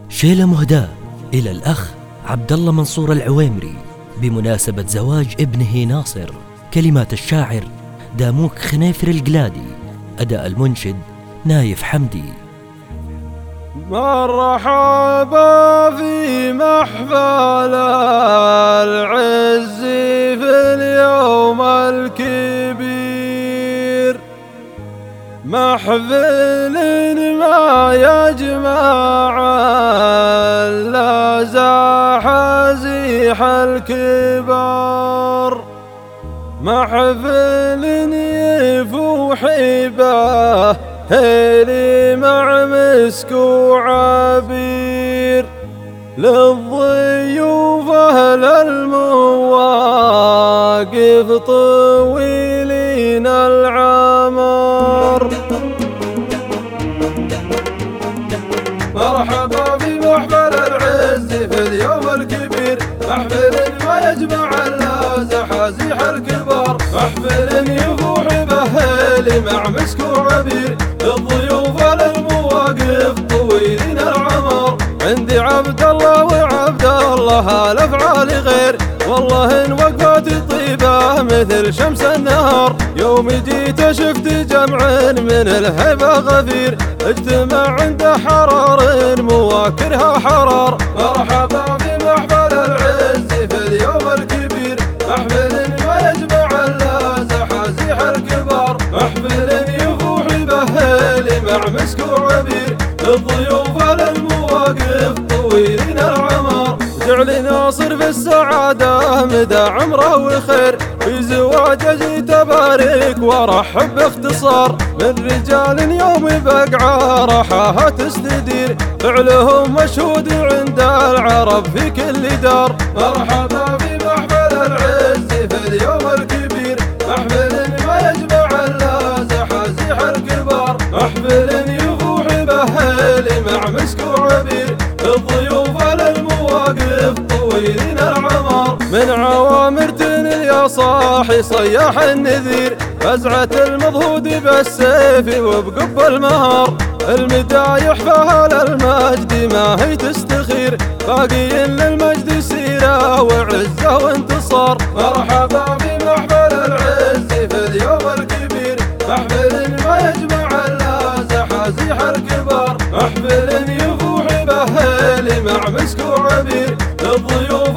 شيلة مهداة إلى الأخ عبد الله منصور العويمري بمناسبة زواج ابنه ناصر. كلمات الشاعر داموك خنيفر القلادي، أداء المنشد نايف حمدي. مرحبا في محفل العز في اليوم الكبير، محفل ما يجمع إلا زاحزيح الكبار، محفل يفوح به هيلي مع مسك وعبير، للضيوف أهل المواقف طويلين العمر. مرحبا في محفل العز في اليوم الكبير، محفل ما يجمع إلا زحازيح الكبار، محفل يفوح بهيلي مع مسك وعبير، للضيوف للمواقف طويلين العمر. عندي عبد الله وعبد الله الافعال غير، والله ان وقفاتي طيبه مثل شمس النهار. يوم جيت شفت جمع من الهيبه غفير، اجتمع عنده حرار مواكرها حرار. مرحبا في محفل العز في اليوم الكبير، محفل ما يجمع الا زحازيح الكبار، محفل يفوح بهيلي مع مسك وعبير، للضيوف للمواقف طويلين العمر. جعل ناصر في السعادة مدى عمره وخير، في زواجه جيت أبارك وأرحب باختصار، من رجال يوم بقعة راحها تستدير، فعلهم مشهود عند العرب في كل دار. مرحبا في محفل العز في اليوم الكبير، محفل ما يجمع إلا زحازيح الكبار، محفل يفوح بهيلي مع مسك وعبير، للضيوف للمواقف طويلين العمر. من عوامر تنل يا صاحي صياح النذير، فزعة المضهود بالسيف وبقب المهار، المدايح فهل المجد ما هي تستخير، باقي للمجد سيرة وعزة وانتصار. مرحبا في محفل العز في اليوم الكبير، محفل ما يجمع إلا زحازيح الكبار، محفل يفوح بهيلي مع مسك وعبير، للضيوف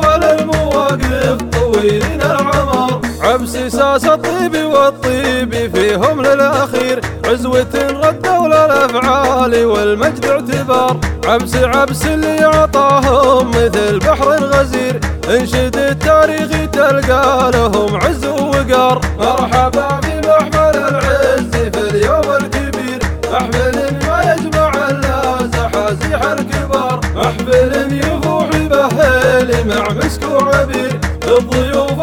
للمواقف طويلين العمر. عبس ساس الطيب والطيب فيهم للأخير، عزوة ردوا للأفعال والمجد اعتبار، عبس اللي عطاهم مثل بحر غزير، انشد التاريخ تلقى لهم عز ووقار. مرحبا في محفل العز في اليوم الكبير، محفل ما يجمع إلا زحازيح الكبار، محفل يفوح بهيلي مع مسك وعبير، للضيوف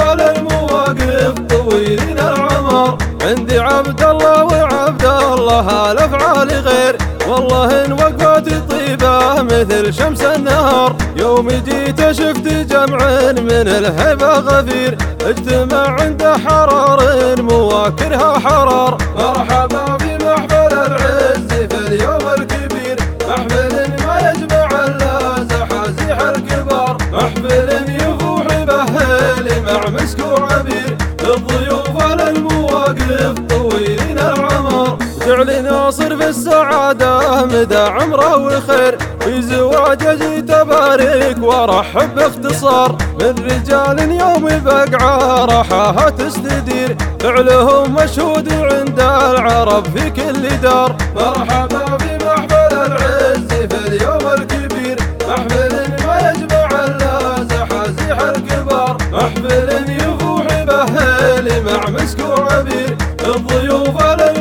للمواقف طويلين العمر. عندي عبد الله وعبد الله الافعال غير، والله ان وقفاتي طيبه مثل شمس النهار. يوم جيت شفت جمع من الهيبه غفير، اجتمع عنده حرار مواكرها حرار. مرحبا في محفل العز في اليوم الكبير، محفل ما يجمع إلا زحازيح الكبار، محفل يفوح بهيلي مع مسك وعبير، للضيوف للمواقف طويلين العمر. جعل ناصر في السعادة مدى عمره وخير، في زواجه جيت أبارك وأرحب باختصار، من رجال يوم بقعة راحها تستدير، فعلهم مشهود عند العرب في كل دار. مرحبا في محفل العز في اليوم الكبير، محفل ما يجمع إلا زحازيح الكبار، محفل يفوح بهيلي مع مسك وعبير، للضيوف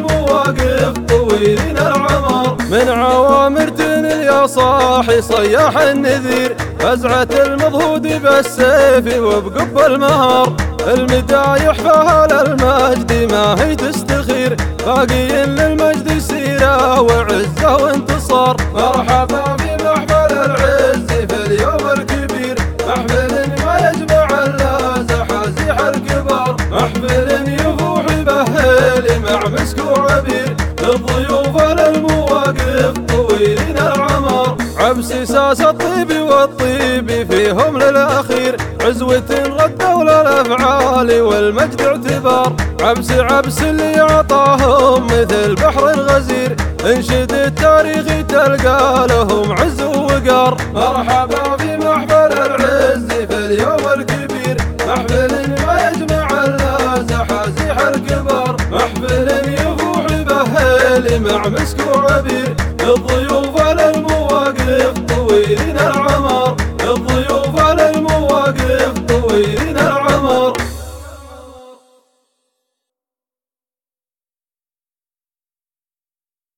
للمواقف طويلين العمر. من عوامر تنل يا صاحي صياح النذير، فزعة المضهود بالسيف وبقب المهار، المدايح فهل المجد ما هي تستخير، باقي للمجد سيرة وعزة وانتصار. مرحبا في محفل العز في اليوم الكبير، محفل ما يجمع إلا زحازيح الكبار، محفل يفوح بهيلي مع مسك وعبير، للضيوف للمواقف طويلين العمر. عبس ساس الطيب والطيب فيهم للأخير عزوة ردوا للأفعال والمجد اعتبار عبس اللي أعطاهم مثل بحر غزير انشد التاريخ تلقى لهم عز ووقار مرحبا في محفل العز في اليوم الكبير محفل ما يجمع الزحازيح الكبار محفل يفوح بهيل مع مسك وعبير الضيوف للمواقف طويلين العمر